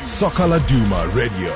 Sokala Duma Radio.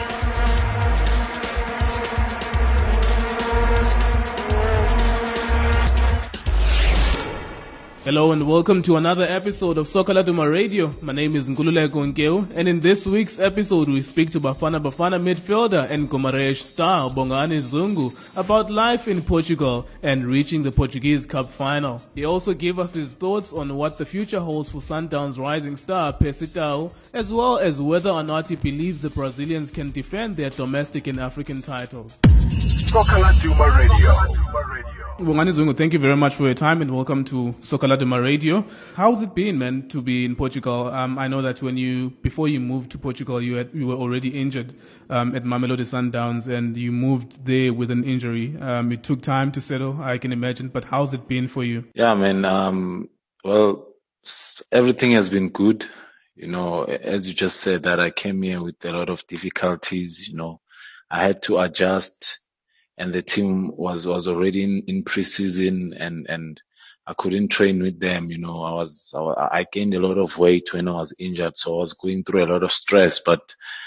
Hello and welcome to another episode of Sokala Duma Radio. My name is Nkululeko Nkeu, and in this week's episode we speak to Bafana Bafana midfielder and Gumarães star Bongani Zungu about life in Portugal and reaching the Portuguese Cup final. He also gave us his thoughts on what the future holds for Sundowns rising star Pesitao, as well as whether or not he believes the Brazilians can defend their domestic and African titles. Sokala Duma Radio. Bongani Zungu, thank you very much for your time and welcome to Sokala Duma Radio. How's it been, man, to be in Portugal? I know that before you moved to Portugal, you were already injured at Mamelodi Sundowns, and you moved there with an injury. It took time to settle, I can imagine, but how's it been for you? Yeah, man. Everything has been good. You know, as you just said, that I came here with a lot of difficulties. You know, I had to adjust. And the team was already in preseason and I couldn't train with them. You know, I gained a lot of weight when I was injured. So I was going through a lot of stress, but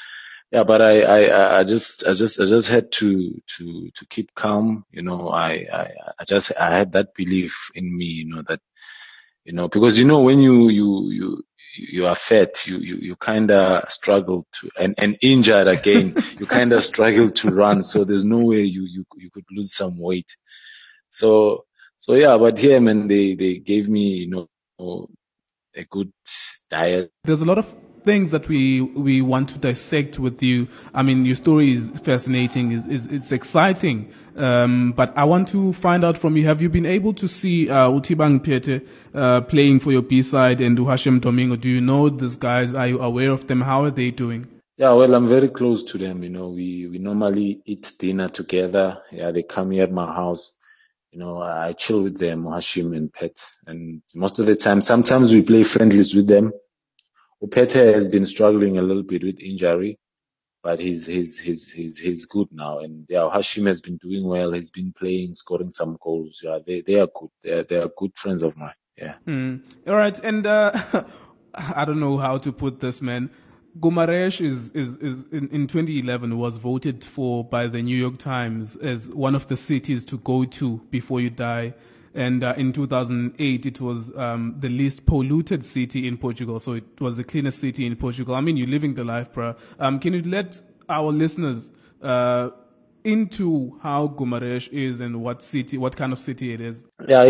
I just had to keep calm. You know, I had that belief in me, you know, that, you know, because, you know, when you are fat, you kinda struggle to, and injured again, you kinda struggle to run. So there's no way you could lose some weight. So yeah, but here, man, they gave me, you know, a good diet. There's a lot of things that we want to dissect with you. I mean, your story is fascinating, it's exciting. But I want to find out from you, have you been able to see Uthibang Pete playing for your B-side and Uhashim Domingo? Do you know these guys? Are you aware of them? How are they doing? Yeah, well, I'm very close to them. You know, we normally eat dinner together. Yeah, they come here at my house. You know, I chill with them, Hashim and Pet. And most of the time, sometimes we play friendlies with them. Upete has been struggling a little bit with injury, but he's good now. And yeah, Hashim has been doing well. He's been playing, scoring some goals. Yeah, they are good. They are good friends of mine. Yeah. All right. And I don't know how to put this, man. Gumarães is in 2011 was voted for by the New York Times as one of the cities to go to before you die. And in 2008, it was the least polluted city in Portugal. So it was the cleanest city in Portugal. I mean, you're living the life, bro. Can you let our listeners into how Gumarães is and what kind of city it is? Yeah,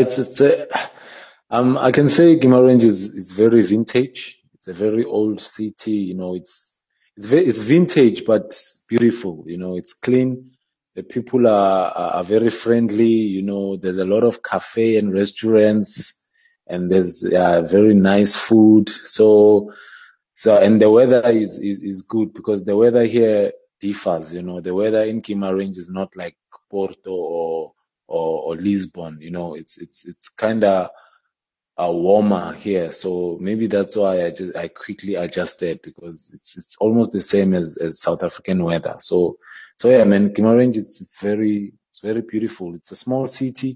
I can say Guimarães is very vintage. It's a very old city. You know, it's vintage but beautiful. You know, it's clean. The people are very friendly. You know, there's a lot of cafe and restaurants, and there's very nice food. So and the weather is good because the weather here differs. You know, the weather in Guimarães is not like Porto or Lisbon. You know, it's kind of warmer here. So maybe that's why I quickly adjusted because it's almost the same as South African weather. So yeah, man, Guimarães, it's very beautiful. It's a small city.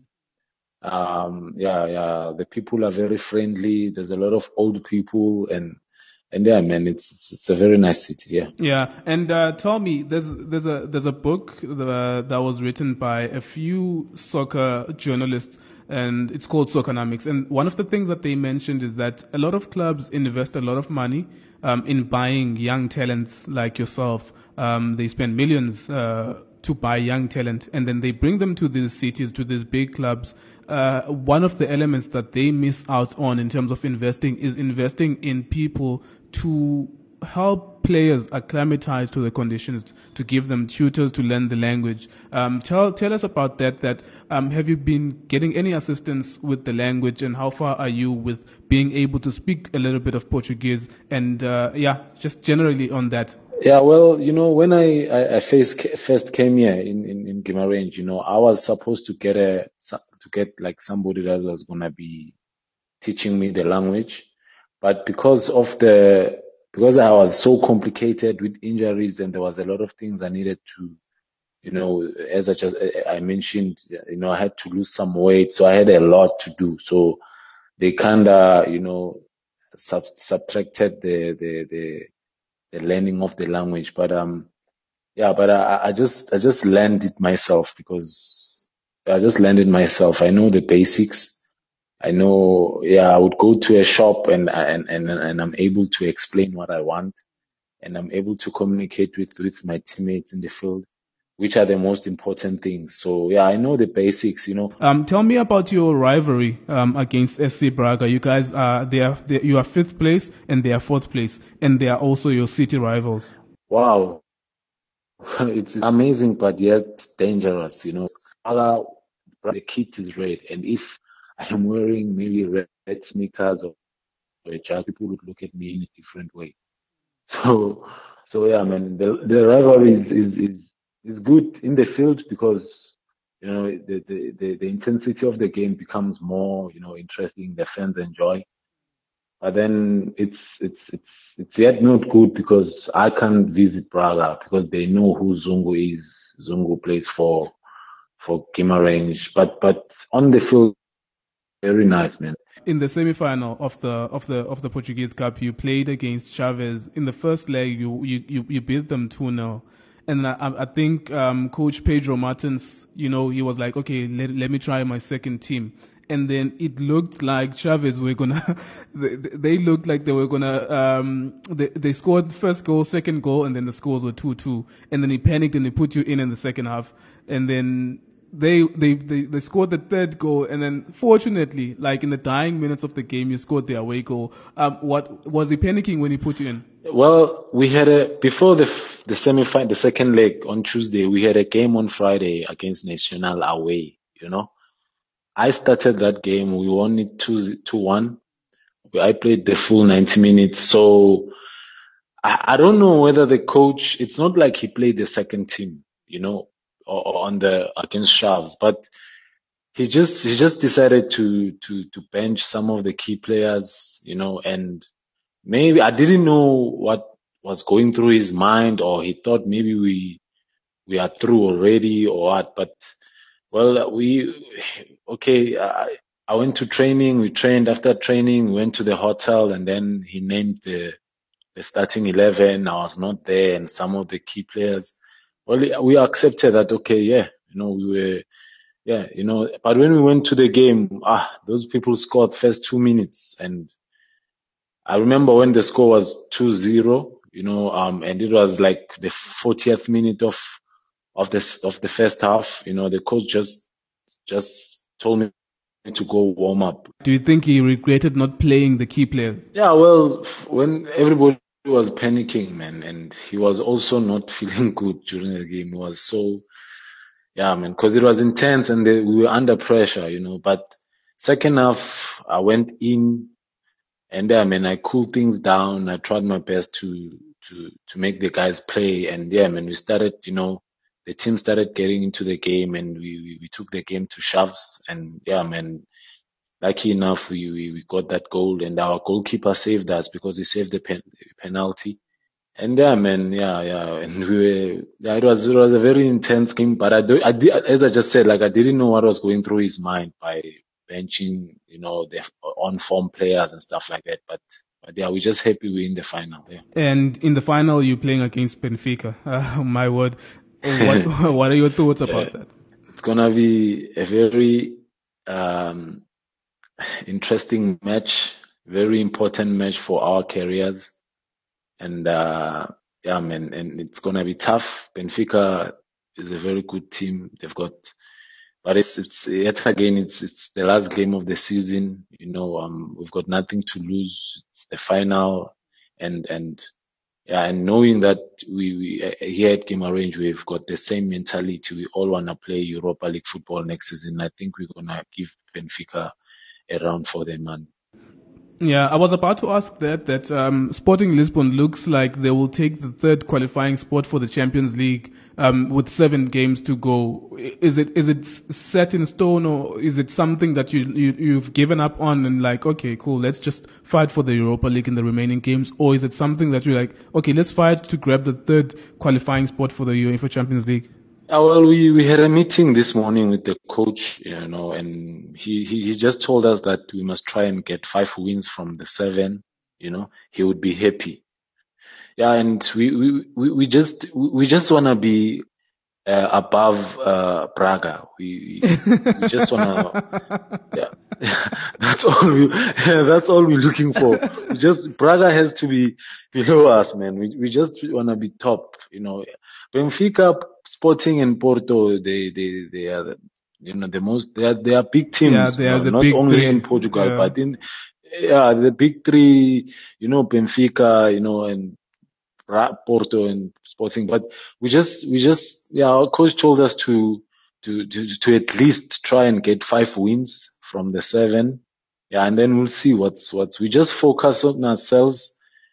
The people are very friendly. There's a lot of old people and yeah, man, it's a very nice city. Yeah. Yeah. And tell me, there's a book that was written by a few soccer journalists, and it's called Soccernomics. And one of the things that they mentioned is that a lot of clubs invest a lot of money in buying young talents like yourself. They spend millions to buy young talent, and then they bring them to these cities, to these big clubs. One of the elements that they miss out on in terms of investing is investing in people to help players acclimatize to the conditions, to give them tutors to learn the language. Tell us about that. Have you been getting any assistance with the language, and how far are you with being able to speak a little bit of Portuguese? And just generally on that. Yeah, well, you know, when I first came here in Guimarães, you know, I was supposed to get like somebody that was gonna be teaching me the language, but because I was so complicated with injuries and there was a lot of things I needed to, you know, as I mentioned, you know, I had to lose some weight, so I had a lot to do. So they kinda, you know, subtracted the the learning of the language. But yeah, but I just learned it myself because I just learned it myself. I know the basics. I know, yeah, I would go to a shop and I'm able to explain what I want, and I'm able to communicate with my teammates in the field, which are the most important things. So yeah, I know the basics, you know. Tell me about your rivalry against SC Braga. You guys you are fifth place and they are fourth place, and they are also your city rivals. Wow, it's amazing, but yet dangerous, you know. Color, the kit is red, and if I am wearing maybe red sneakers or a jacket, people would look at me in a different way. So, so yeah, man, the rivalry is good in the field because you know the intensity of the game becomes more, you know, interesting. The fans enjoy, but then it's yet not good because I can't visit Braga because they know who Zungu is. Zungu plays for Guimarães, but on the field, very nice, man. In the semi-final of the Portuguese Cup, you played against Chavez. In the first leg, you beat them 2-0. And I think Coach Pedro Martins, you know, he was like, okay, let me try my second team. And then it looked like Chavez were gonna, they looked like they were gonna, they scored first goal, second goal, and then the scores were 2-2. And then he panicked and they put you in the second half. And then they scored the third goal, and then fortunately, like in the dying minutes of the game, you scored the away goal. What was he panicking when he put you in? Well, we had before the semi-final, the second leg on Tuesday, we had a game on Friday against Nacional away, you know. I started that game. We won it 2-1. I played the full 90 minutes. So I don't know whether the coach, it's not like he played the second team, you know, or on the against Sharks, but he just decided to bench some of the key players, you know, and maybe I didn't know what was going through his mind, or he thought maybe we are through already or what. But well, okay. I went to training. We trained. After training, we went to the hotel, and then he named the starting 11. I was not there, and some of the key players. Well, we accepted that. Okay, yeah, you know, we were. Yeah, you know, but when we went to the game, those people scored first 2 minutes, and I remember when the score was 2-0, you know, and it was like the 40th minute of the first half. You know, the coach just told me to go warm up. Do you think he regretted not playing the key players? Yeah, well, when everybody was panicking, man, and he was also not feeling good during the game. He was so, yeah, man, because it was intense and we were under pressure, you know. But second half, I went in. And yeah, man, I cooled things down. I tried my best to make the guys play. And yeah, man, we started, you know, the team started getting into the game, and we took the game to shoves. And yeah, man, lucky enough, we got that goal, and our goalkeeper saved us because he saved the penalty. And yeah, man, yeah, and yeah, it was a very intense game. But I did, as I just said, like I didn't know what was going through his mind by benching, you know, the on form players and stuff like that. But yeah, we're just happy we're in the final. Yeah. And in the final, you're playing against Benfica. My word. What are your thoughts about that? It's gonna be a very um, interesting match, very important match for our careers. And yeah, man, and it's gonna be tough. Benfica is a very good team. They've got, but it's yet again, it's the last game of the season. You know, we've got nothing to lose. It's the final, and yeah, and knowing that we here at Guimarães, we've got the same mentality. We all wanna play Europa League football next season. I think we're gonna give Benfica a run for their money. Yeah, I was about to ask that Sporting Lisbon looks like they will take the third qualifying spot for the Champions League with 7 games to go. Is it set in stone, or is it something that you've given up on and like, okay, cool, let's just fight for the Europa League in the remaining games? Or is it something that you're like, okay, let's fight to grab the third qualifying spot for the UEFA Champions League? Well, we had a meeting this morning with the coach, you know, and he just told us that we must try and get 5 wins from the 7, you know, he would be happy. Yeah, and we just want to be above Braga. We just want to, yeah. That's all we're looking for. Braga has to be below us, man. We just want to be top, Benfica, Sporting and Porto, they are the most, they are big Yeah, teams, they are the not big only in three. Portugal, Yeah. but the big three, Benfica, and Porto and Sporting. But yeah, our coach told us to at least try and get 5 wins from the 7. Yeah, and then we'll see we just focus on ourselves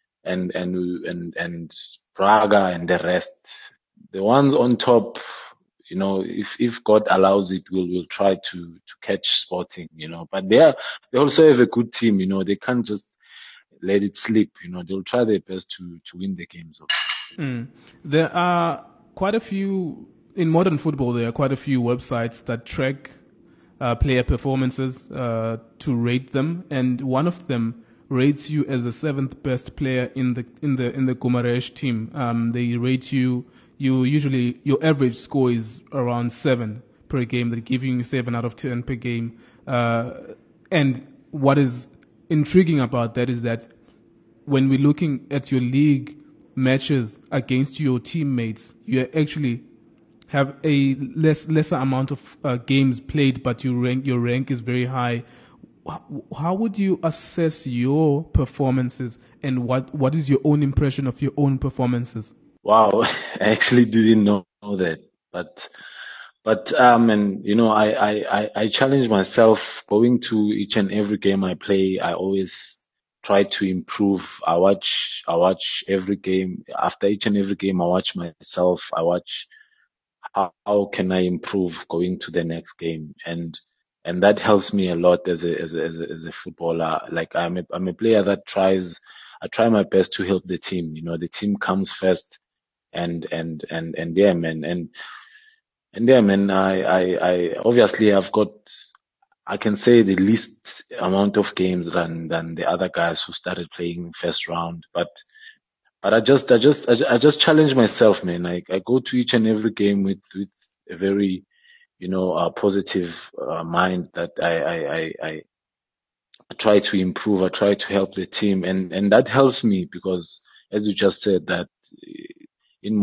and Braga and the rest. The ones on top, if God allows it, we'll try to catch Sporting, But they also have a good team, They can't just let it slip, They'll try their best to win the games. There are quite a few in modern football. There are quite a few websites that track player performances to rate them, and one of them rates you as the 7th best player in the Gumarães team. They rate you. Usually your average score is around 7 per game. They're giving you 7 out of 10 per game. And what is intriguing about that is that when we're looking at your league matches against your teammates, you actually have a lesser amount of games played, but your rank is very high. How would you assess your performances, and what is your own impression of your own performances? Wow, I actually didn't know that, but and I challenge myself going to each and every game I play. I always try to improve. I watch every game. After each and every game, I watch myself. I watch how can I improve going to the next game, and that helps me a lot as a footballer. Like I'm a player that I try my best to help the team. The team comes first, and yeah, man, and yeah, man. I obviously I can say the least amount of games than the other guys who started playing first round, but I just challenge myself, man. I go to each and every game with a very, positive mind that I try to improve. I try to help the team, and that helps me because, as you just said, that in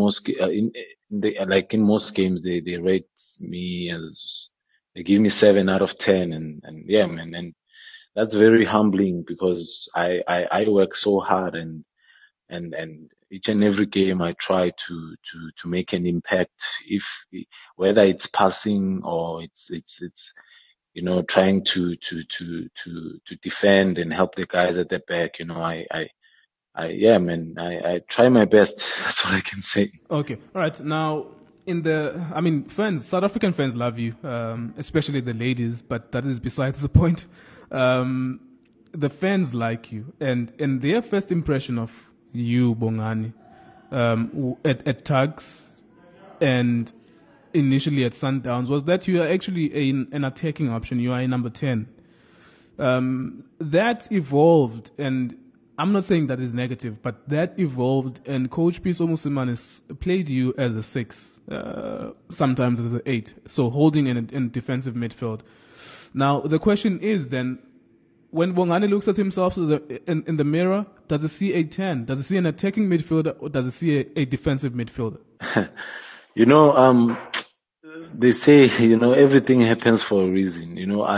most games they rate me as they give me 7 out of 10, and yeah, man, and that's very humbling because I work so hard and each and every game I try to make an impact, if whether it's passing or it's trying to defend and help the guys at the back. Yeah, man, I try my best. That's what I can say. Okay, all right. Now, South African fans love you, especially the ladies, but that is besides the point. The fans like you, and their first impression of you, Bongani, at Tugs and initially at Sundowns was that you are actually an attacking option. You are a number 10. That evolved, and I'm not saying that is negative, but that evolved, and Coach Piso Musimanis played you as a 6, sometimes as an 8, so holding in defensive midfield. Now, the question is then, when Bongani looks at himself in the mirror, does he see a 10? Does he see an attacking midfielder, or does he see a defensive midfielder? They say, everything happens for a reason.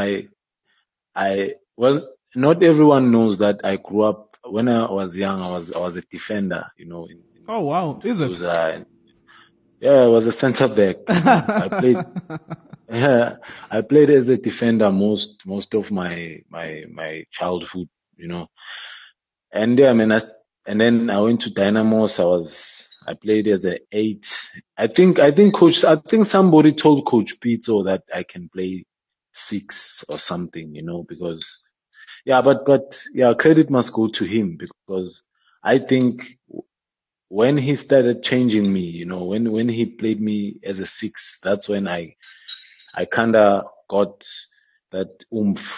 Well, not everyone knows that I grew up when I was young. I was a defender. Oh wow, is it? Yeah, I was a centre back. I played. Yeah, I played as a defender most of my childhood. And yeah, I mean, and then I went to Dynamos. I played as an 8. I think somebody told Coach Pito that I can play 6 or something, because yeah, but yeah, credit must go to him because I think when he started changing me, when he played me as a 6, that's when I kinda got that oomph,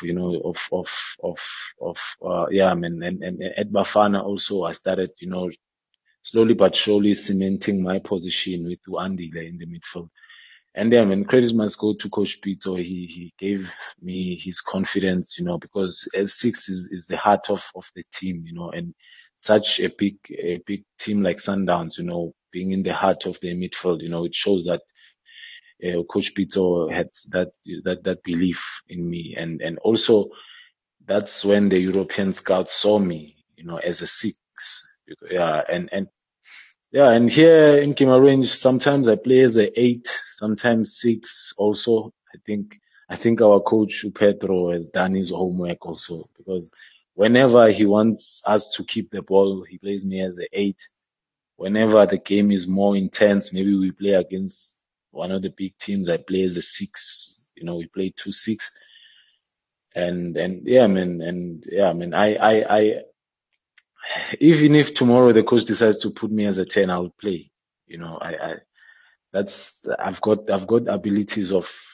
of yeah, I mean, and at Bafana also I started, slowly but surely cementing my position with Andile in the midfield. And yeah, man, credit must go to Coach Pito. He gave me his confidence, because S6 is the heart of the team, and such a big team like Sundowns, being in the heart of the midfield, it shows that Coach Pito had that belief in me. And also that's when the European scouts saw me, as a six. Yeah. And here in Kimarange, sometimes I play as a 8, sometimes 6 also. I think our coach Pedro has done his homework also, because whenever he wants us to keep the ball, he plays me as a 8. Whenever the game is more intense, maybe we play against one of the big teams, I play as a 6. We play 2-6. And yeah, man, I even if tomorrow the coach decides to put me as a 10, I will play. I I've got abilities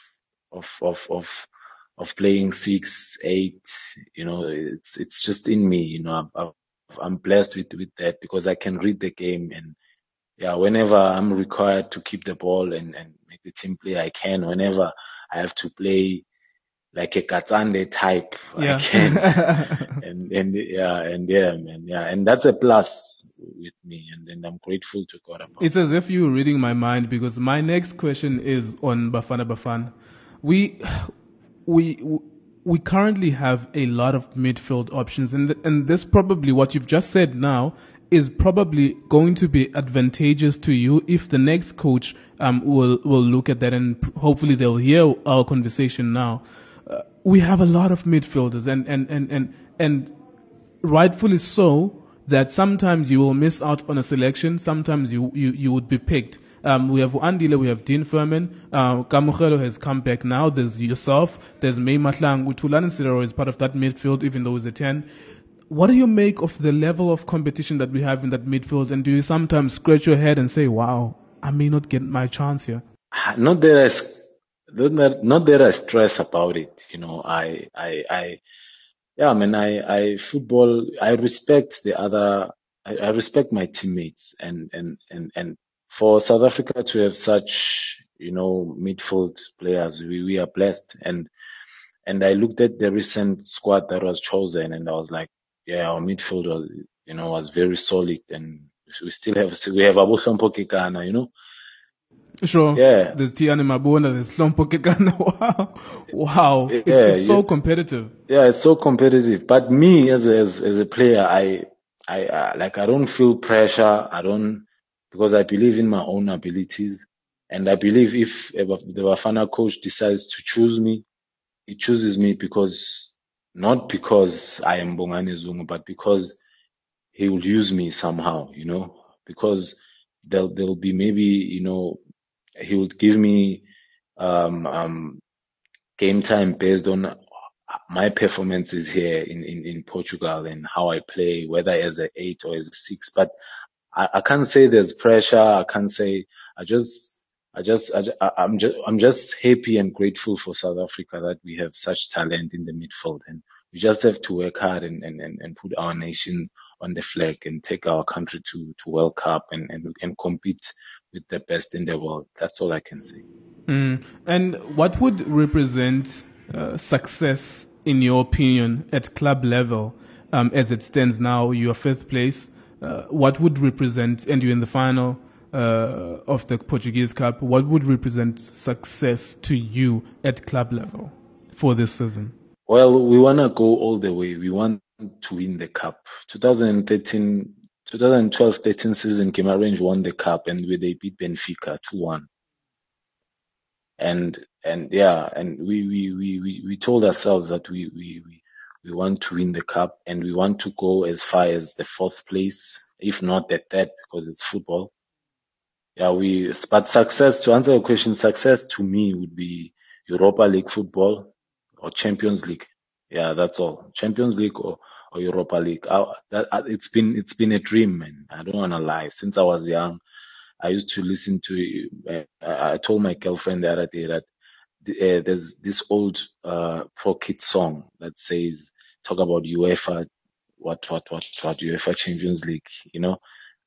of playing 6, 8. It's just in me. I'm blessed with that, because I can read the game. And yeah, whenever I'm required to keep the ball and make the team play, I can. Whenever I have to play like a Katsande type, I Yeah. can. And that's a plus with me, and I'm grateful to God about It's as if you were reading my mind, because my next question is on Bafana Bafana. We we we currently have a lot of midfield options, and this probably, what you've just said now, is probably going to be advantageous to you if the next coach will look at that, and hopefully they'll hear our conversation now. We have a lot of midfielders, and rightfully so, that sometimes you will miss out on a selection, sometimes you would be picked. We have Andile, we have Dean Furman, Kamukhelo has come back now, there's yourself, there's May Matlang, Tulani Sidero is part of that midfield, even though he's a 10. What do you make of the level of competition that we have in that midfield, and do you sometimes scratch your head and say, wow, I may not get my chance here? Not that I stress about it. Football, I respect I respect my teammates, and for South Africa to have such, midfield players, we are blessed. And I looked at the recent squad that was chosen, and I was like, yeah, our midfield was very solid. And we have Abu Sampo Kekana. Sure. Yeah. There's Tiani Mabunda, there's Slompo Kekana. Wow. Wow. Yeah, It's so yeah. competitive. Yeah, it's so competitive. But me as a player, I don't feel pressure. Because I believe in my own abilities. And I believe if the Bafana coach decides to choose me, he chooses me not because I am Bongani Zungu, but because he will use me somehow, because there'll be maybe, he would give me, um, game time based on my performances here in Portugal and how I play, whether as a 8 or as a 6. But I can't say there's pressure. I can't say. I'm just happy and grateful for South Africa that we have such talent in the midfield, and we just have to work hard and put our nation on the flag and take our country to World Cup and compete with the best in the world. That's all I can say. And what would represent success, in your opinion, at club level, as it stands now? You're fifth place. What would represent, and you're in the final of the Portuguese Cup, what would represent success to you at club level for this season? Well, we want to go all the way. We want to win the cup. 2012-13 season, Kimarange won the cup, and they beat Benfica 2-1. And we told ourselves that we want to win the cup, and we want to go as far as the 4th place, if not the 3rd, because it's football. Yeah, but success, to answer your question, success to me would be Europa League football or Champions League. Yeah, that's all. Champions League or Europa League. It's been a dream, man. I don't want to lie. Since I was young, I used to listen to. I told my girlfriend the other day that there's this old Pro Kids song that says, talk about UEFA, what UEFA Champions League,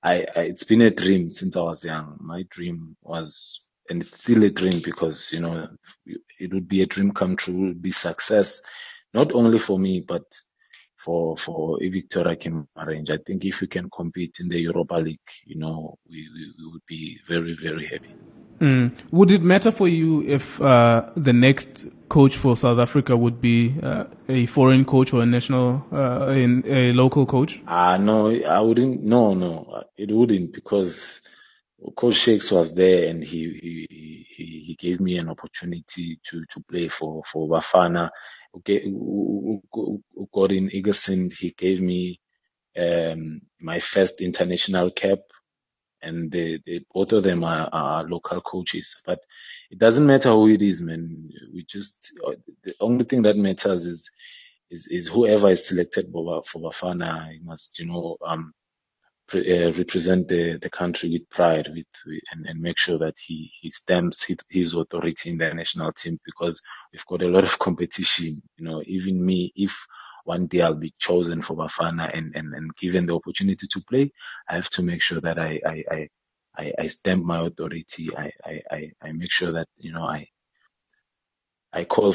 it's been a dream since I was young. My dream was, and it's still a dream because, you know, it would be a dream come true, it would be success, not only for me, but for Victoria Kimmarange. I think if we can compete in the Europa League, you know, we would be very, very happy. Would it matter for you if the next coach for South Africa would be a foreign coach or a local coach? No, I wouldn't. No, it wouldn't, because Coach Shakes was there and he gave me an opportunity to play for Bafana. Okay, Gordon Egerson, he gave me my first international cap, and they both of them are local coaches. But it doesn't matter who it is, man. The only thing that matters is whoever is selected for Bafana, he must, you know, represent the country with pride, and make sure that he stamps his authority in the national team, because we've got a lot of competition. You know, even me, if one day I'll be chosen for Bafana and given the opportunity to play, I have to make sure that I stamp my authority. I make sure that, you know, I call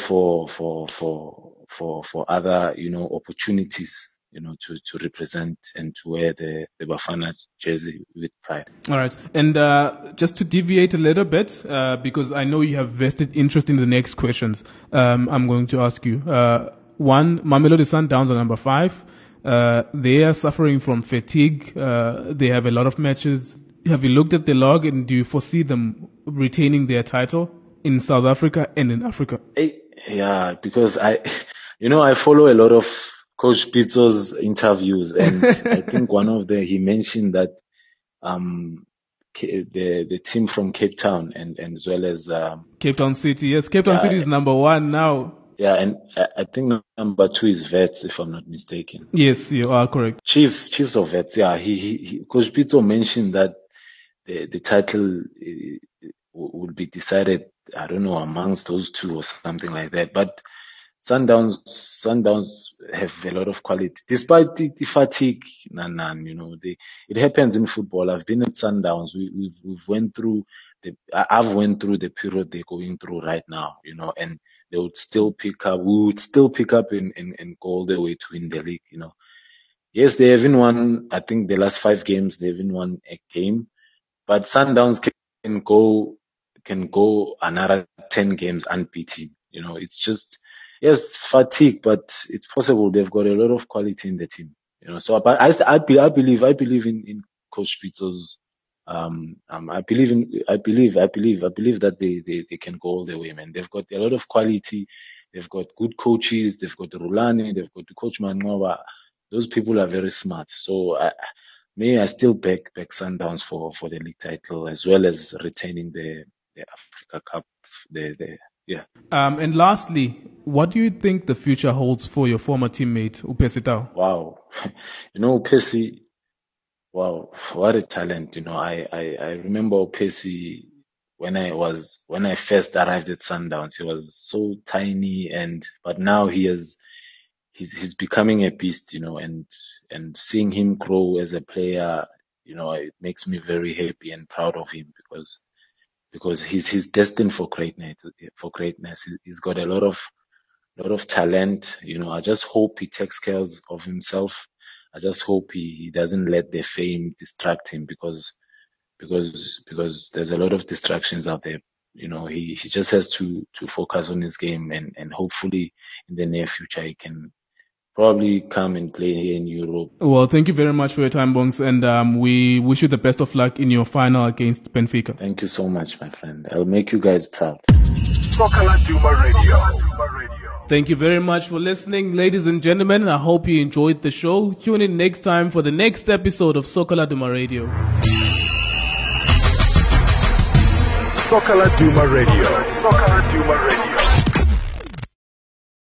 for other, you know, opportunities, you know, to represent and to wear the Bafana jersey with pride. All right. And just to deviate a little bit, because I know you have vested interest in the next questions, I'm going to ask you. One, Mamelodi Sundowns are number 5. They are suffering from fatigue. They have a lot of matches. Have you looked at the log, and do you foresee them retaining their title in South Africa and in Africa? Yeah, because I follow a lot of Coach Pitso's interviews, and I think one of he mentioned that the team from Cape Town and as well as Cape Town City. Yes, Cape Town City is number 1 now. Yeah, and I think number 2 is Wits, if I'm not mistaken. Yes, you are correct. Chiefs of Wits. Yeah, Coach Pitso mentioned that the title will be decided, I don't know, amongst those two or something like that. But Sundowns have a lot of quality, despite the fatigue. You know, it happens in football. I've been at Sundowns. I've went through the period they're going through right now. You know, and they would still pick up. We would still pick up and go all the way to win the league. You know, yes, they haven't won. I think the last 5 games they haven't won a game, but Sundowns can go another 10 games unbeaten. You know, it's just, yes, it's fatigue, but it's possible. They've got a lot of quality in the team. You know, so but I believe in Coach Pitso's. I believe that they can go all the way, man. They've got a lot of quality. They've got good coaches. They've got Rulani. They've got Coach Manqoba. Those people are very smart. So I still back Sundowns for the league title, as well as retaining the Africa Cup. Yeah. And lastly, what do you think the future holds for your former teammate Upesi Tau? Wow, you know, Upesi. Wow, what a talent! You know, I remember Upesi when I first arrived at Sundowns. He was so tiny, but now he's becoming a beast. You know, and seeing him grow as a player, you know, it makes me very happy and proud of him, because he's destined for greatness. He's got a lot of talent. You know, I just hope he takes care of himself. I just hope he doesn't let the fame distract him, because there's a lot of distractions out there. You know, he just has to focus on his game, and hopefully in the near future he can probably come and play here in Europe. Well, thank you very much for your time, Bongs, and we wish you the best of luck in your final against Benfica. Thank you so much, my friend. I'll make you guys proud. Soka Laduma Radio. Thank you very much for listening, ladies and gentlemen. I hope you enjoyed the show. Tune in next time for the next episode of Soka Laduma Radio. Soka Laduma Radio.